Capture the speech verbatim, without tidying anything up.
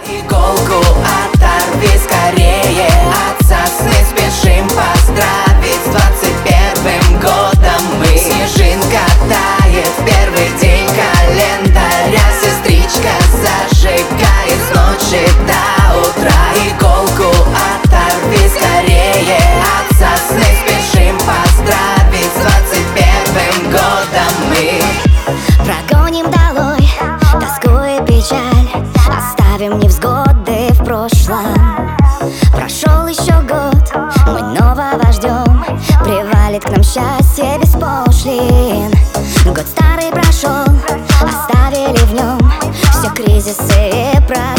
Иголку оторви скорее от сосны, спешим поздравить с двадцать первым годом мы. Снежинка тает в первый день календаря, сестричка зажигает с ночи до утра. Иголку оторви скорее от сосны, спешим поздравить с двадцать первым годом мы. Прогоним долой тоску и печаль, оставим невзгоды в прошлом. Прошел еще год, мы нового ждем, привалит к нам счастье без пошлин. Год старый прошел, оставили в нем все кризисы и проблемы.